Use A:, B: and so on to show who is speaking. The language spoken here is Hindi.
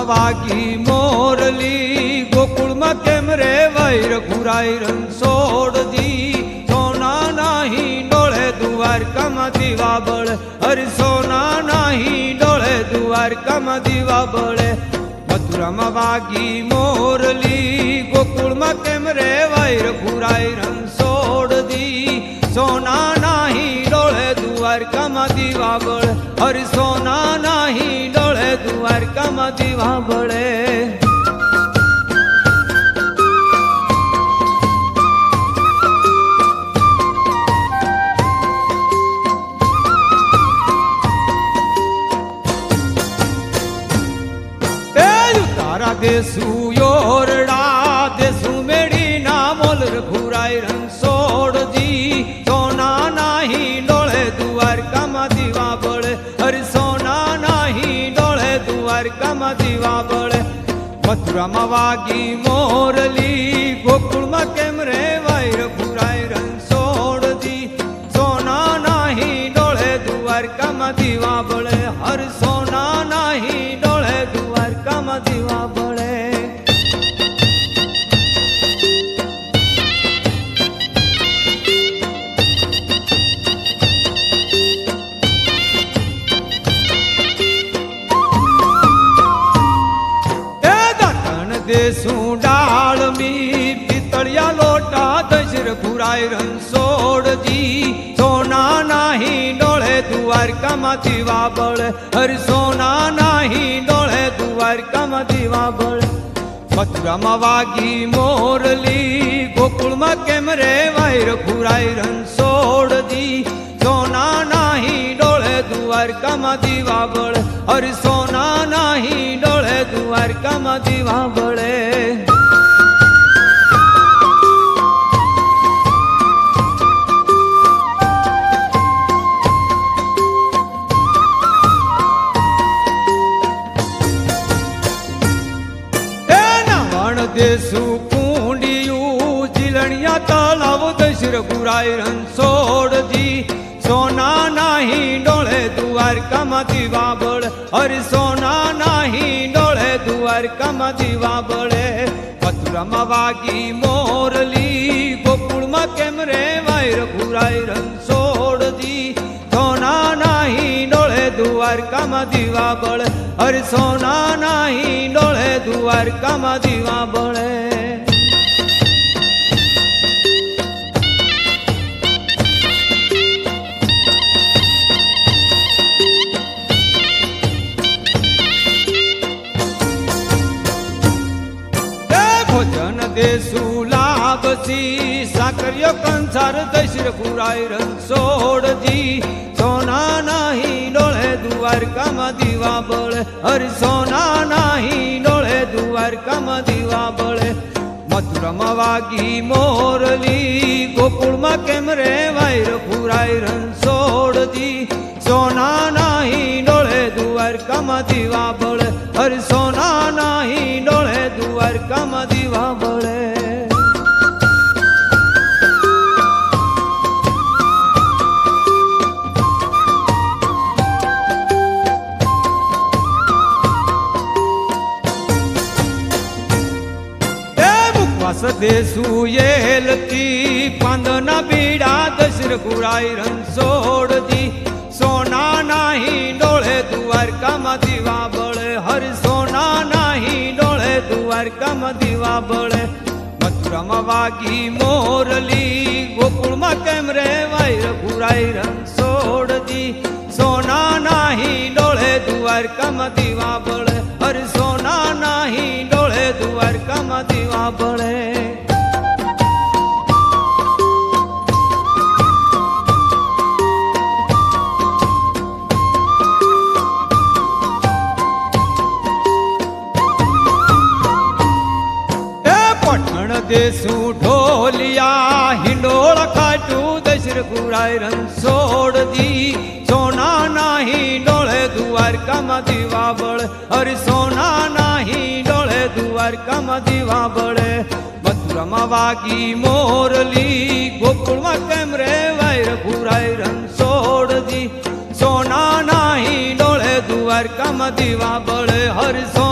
A: वागी मोरली गोकुल में केम रे वैर घुराई रणछोड़ दी सोना नाही डोळे द्वारका में दीवा बळे हरि सोना नाही डोळे द्वारका में दीवा बळे मथुरा में वागी मोरली गोकुल में केम रे वैर घुराई रणछोड़ दी सोना नाही डोळे द्वारका में दीवा बळे हरि सोना नाही डोळे द्वारका में दीवा बळे देसू योरड़ा देसू मेड़ी ना मोल घुराई रणछोड़ दी सोना नाही डोळे द्वारका में दीवा बळे हरि सोना नाही डोळे द्वारका में दीवा बळे मथुरा में वागी मोरली गोकुल में केम रे वैर घुराई रणछोड़ दी सोना नाही डोळे द्वारका में दीवा बळे हरि सोना नाही डोळे द्वारका में दीवा बळे देसू डाल मी पितलिया लोटा दशर घुराई रणछोड़ दी सोना नाही डोळे द्वारका में दीवा बळे हरि सोना नाही डोळे द्वारका में दीवा बळे मथुरा में वागी मोरली गोकुल में केम रे वैर घुराई रणछोड़ दी सोना नाही डोळे द्वारका में दीवा बळे हरि सोना नाही डोळे द्वारका में दीवा बळे देसू कुंडियू जिलनिया तलाव दशर घुराई रणछोड़ दी सोना नाही डोळे द्वारका में दीवा बळे हरि सोना नाही डोळे द्वारका में दीवा बळे मथुरा में वागी मोरली गोकुल में केम रे वैर घुराई रणछोड़ दी सोना नाही डोळे द्वारका में दीवा बळे हरि सोना नाही डोळे द्वारका में दीवा बळे भोजन देसू लागसी साकरियो कंसार दशर घुराई रणछोड़ दी सोना नाही डोळे द्वारका में दीवा बळे हरि सोना नाही डोळे द्वारका में दीवा बळे मथुरा में वागी मोरली गोकुल में केम रे वैर घुराई रणछोड़ दी सोना नाही डोळे द्वारका में दीवा बळे हरि सोना नाही डोळे द्वारका में दीवा बळे देसू येलती पांदना बीड़ा दशर घुराई रणछोड़ दी सोना नाही डोळे द्वारका में दीवा बळे हरि सोना नाही डोळे द्वारका में दीवा बळे मथुरा में वागी मोरली गोकुल में केम रे वैर घुराई रणछोड़ दी सोना नाही डोळे द्वारका में दीवा बळे हरि सोना नाही डोळे द्वारका में दीवा बळे देसू ढोलिया हिंडोला खाटू दशर घुराई रणछोड़ दी सोना नाही डोळे द्वारका में दीवा बळे हरि सोना नाही डोळे द्वारका में दीवा बळे मथुरा में वागी मोरली गोकुल में केम रे वैर घुराई रणछोड़ दी सोना नाही डोळे द्वारका में दीवा बळे हरि